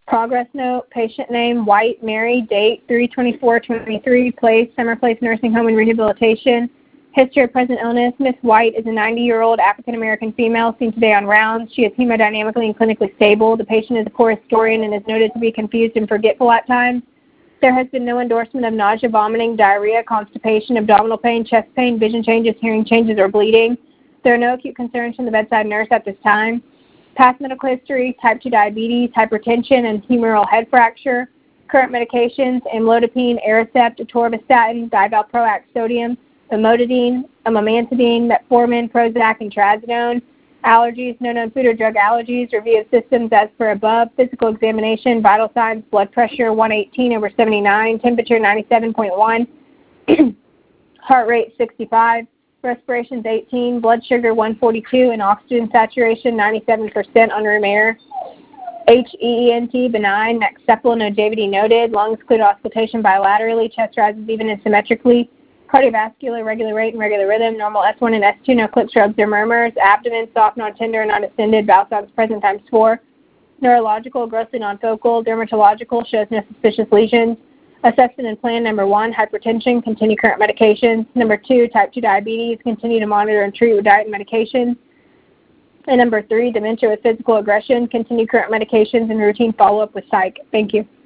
Progress note, patient name, White Mary, date 3/24/23, place, Summer Place Nursing Home and Rehabilitation. History of present illness, Ms. White is a 90-year-old African-American female seen today on rounds. She is hemodynamically and clinically stable. The patient is a poor historian and is noted to be confused and forgetful at times. There has been no endorsement of nausea, vomiting, diarrhea, constipation, abdominal pain, chest pain, vision changes, hearing changes, or bleeding. There are no acute concerns from the bedside nurse at this time. Past medical history, type 2 diabetes, hypertension, and humeral head fracture. Current medications, amlodipine, Aricept, atorvastatin, divalproax sodium, famotidine, amantadine, metformin, Prozac, and trazodone. Allergies, no known food or drug allergies. Review of systems as per above. Physical examination, vital signs, blood pressure 118/79, temperature 97.1, heart rate 65, respirations 18, blood sugar 142, and oxygen saturation 97% on room air. HEENT benign, neck cephalonodavity noted, lungs cleared auscultation bilaterally, chest rises even and symmetrically. Cardiovascular, regular rate and regular rhythm, normal S1 and S2, no clicks, rubs, or murmurs. Abdomen, soft, non-tender, non-distended, bowel sounds present ×4. Neurological, grossly non-focal. Dermatological, shows no suspicious lesions. Assessment and plan, number 1, hypertension, continue current medications. Number 2, type 2 diabetes, continue to monitor and treat with diet and medications. And number 3, dementia with physical aggression, continue current medications and routine follow-up with psych. Thank you.